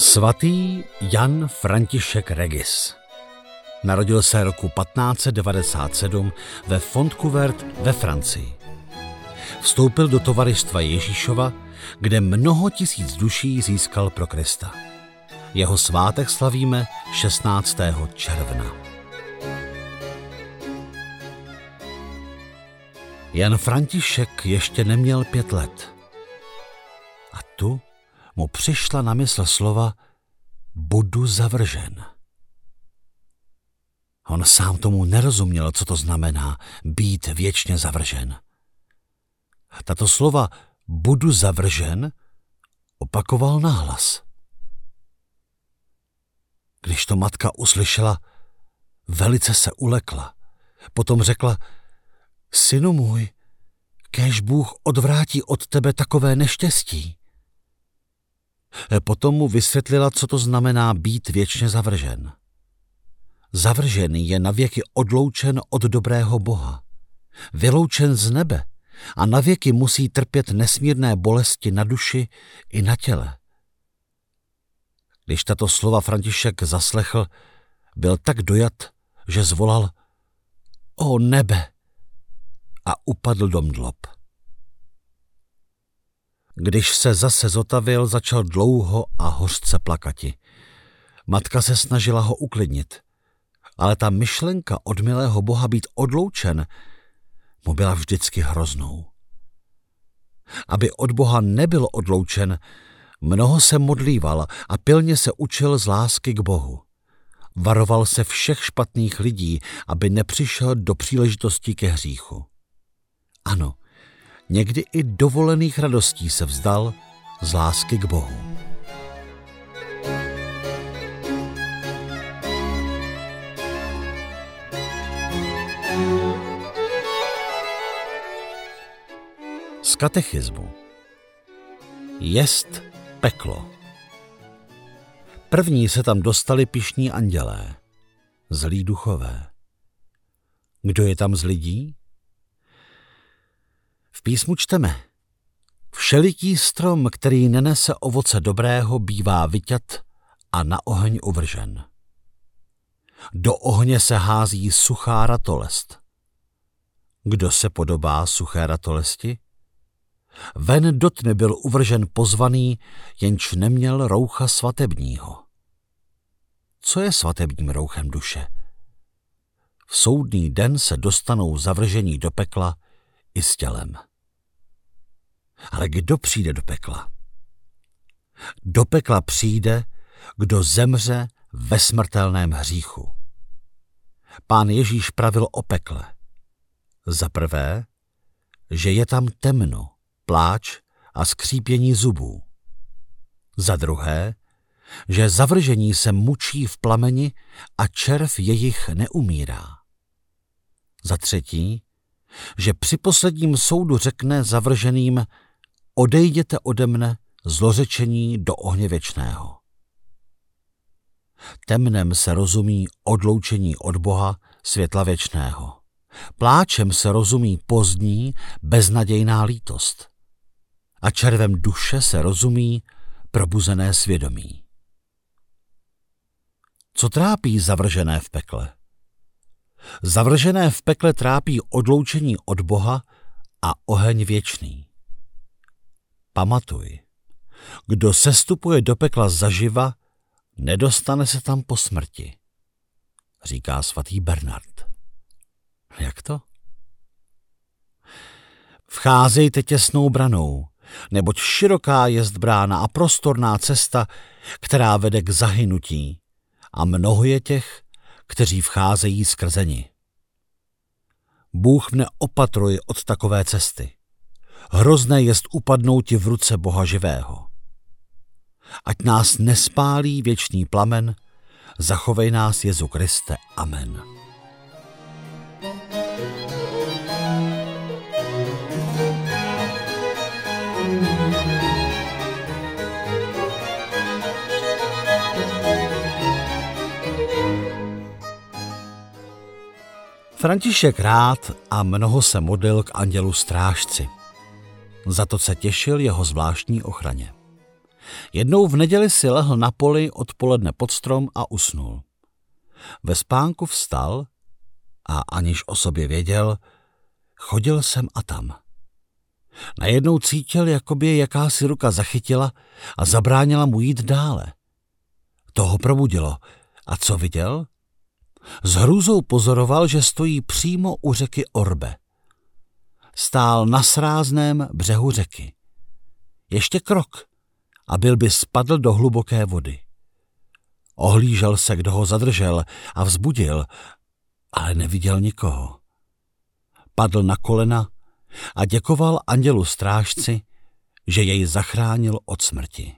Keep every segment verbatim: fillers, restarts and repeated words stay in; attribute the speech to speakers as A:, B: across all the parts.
A: Svatý Jan František Regis. Narodil se roku patnáct set devadesát sedm ve Fontcouvert ve Francii. Vstoupil do Tovarystva Ježíšova, kde mnoho tisíc duší získal pro Krista. Jeho svátek slavíme šestnáctého června. Jan František ještě neměl pět let. A tu mu přišla na mysl slova budu zavržen. On sám tomu nerozuměl, co to znamená být věčně zavržen. Tato slova budu zavržen opakoval nahlas. Když to matka uslyšela, velice se ulekla. Potom řekla, synu můj, kéž Bůh odvrátí od tebe takové neštěstí. Potom mu vysvětlila, co to znamená být věčně zavržen. Zavržený je navěky odloučen od dobrého Boha, vyloučen z nebe a navěky musí trpět nesmírné bolesti na duši i na těle. Když tato slova František zaslechl, byl tak dojat, že zvolal o nebe a upadl do mdlob. Když se zase zotavil, začal dlouho a hořce plakati. Matka se snažila ho uklidnit, ale ta myšlenka od milého Boha být odloučen mu byla vždycky hroznou. Aby od Boha nebyl odloučen, mnoho se modlíval a pilně se učil z lásky k Bohu. Varoval se všech špatných lidí, aby nepřišel do příležitosti ke hříchu. Ano, někdy i dovolených radostí se vzdal z lásky k Bohu. Z katechismu. Jest peklo. První se tam dostali pyšní andělé, zlí duchové. Kdo je tam z lidí? V písmu čteme, všeliký strom, který nenese ovoce dobrého, bývá vyťat a na oheň uvržen. Do ohně se hází suchá ratolest. Kdo se podobá suché ratolesti? Ven do tmy byl uvržen pozvaný, jenž neměl roucha svatebního. Co je svatebním rouchem duše? V soudný den se dostanou zavržení do pekla i s tělem. Ale kdo přijde do pekla? Do pekla přijde, kdo zemře ve smrtelném hříchu. Pán Ježíš pravil o pekle. Za prvé, že je tam temno, pláč a skřípění zubů. Za druhé, že zavržení se mučí v plameni a červ jejich neumírá. Za třetí, že při posledním soudu řekne zavrženým odejděte ode mne zlořečení do ohně věčného. Temnem se rozumí odloučení od Boha světla věčného. Pláčem se rozumí pozdní, beznadějná lítost. A červem duše se rozumí probuzené svědomí. Co trápí zavržené v pekle? Zavržené v pekle trápí odloučení od Boha a oheň věčný. Pamatuj, kdo sestupuje do pekla zaživa, nedostane se tam po smrti, říká svatý Bernard. Jak to? Vcházejte těsnou branou, neboť široká jest brána a prostorná cesta, která vede k zahynutí, a mnoho je těch, kteří vcházejí skrze ni. Bůh mne opatruj od takové cesty. Hrozné jest upadnouti v ruce Boha živého. Ať nás nespálí věčný plamen, zachovej nás Jezu Kriste. Amen. František rád a mnoho se modlil k andělu strážci. Za to se těšil jeho zvláštní ochraně. Jednou v neděli si lehl na poli odpoledne pod strom a usnul. Ve spánku vstal a aniž o sobě věděl, chodil sem a tam. Najednou cítil, jako by je jakási ruka zachytila a zabránila mu jít dále. To ho probudilo. A co viděl? S hrůzou pozoroval, že stojí přímo u řeky Orbe. Stál na srázném břehu řeky. Ještě krok a byl by spadl do hluboké vody. Ohlížel se, kdo ho zadržel a vzbudil, ale neviděl nikoho. Padl na kolena a děkoval andělu strážci, že jej zachránil od smrti.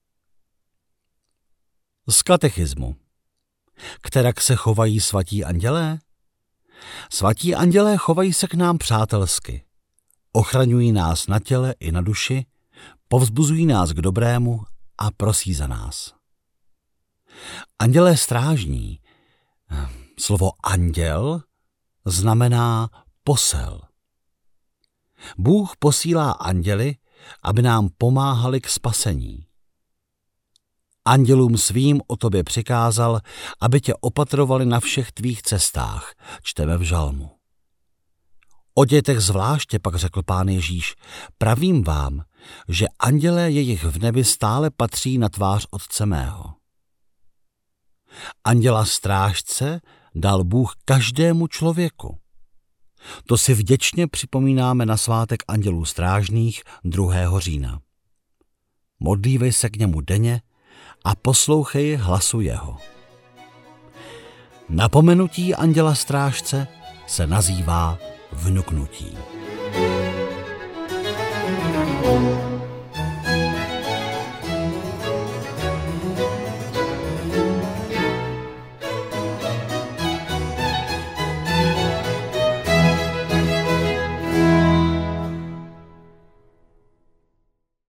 A: Z katechismu. Kterak se chovají svatí andělé? Svatí andělé chovají se k nám přátelsky. Ochraňují nás na těle i na duši, povzbuzují nás k dobrému a prosí za nás. Andělé strážní. Slovo anděl znamená posel. Bůh posílá anděly, aby nám pomáhali k spasení. Andělům svým o tobě přikázal, aby tě opatrovali na všech tvých cestách, čteme v žalmu. O dětech zvláště pak řekl Pán Ježíš, pravím vám, že andělé jejich v nebi stále patří na tvář Otce mého. Anděla strážce dal Bůh každému člověku. To si vděčně připomínáme na svátek andělů strážných druhého října. Modlívej se k němu denně a poslouchej hlasu jeho. Napomenutí anděla strážce se nazývá vnuknutí.